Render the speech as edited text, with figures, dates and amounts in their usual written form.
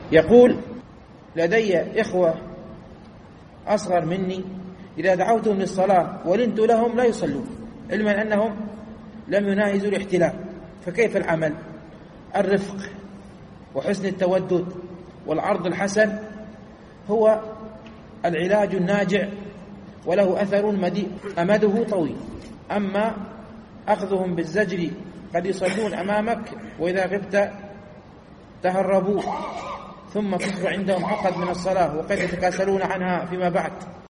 يقول: لدي إخوة أصغر مني إذا دعوتهم للصلاة ولنت لهم لا يصلون، علما أنهم لم يناهزوا الاحتلام، فكيف العمل؟ الرفق وحسن التودد والعرض الحسن هو العلاج الناجع وله أثر أمده طويل. أما أخذهم بالزجر قد يصلون أمامك وإذا غبت تهربوا، ثم تصبح عندهم عقد من الصلاة وقد يتكاسلون عنها فيما بعد.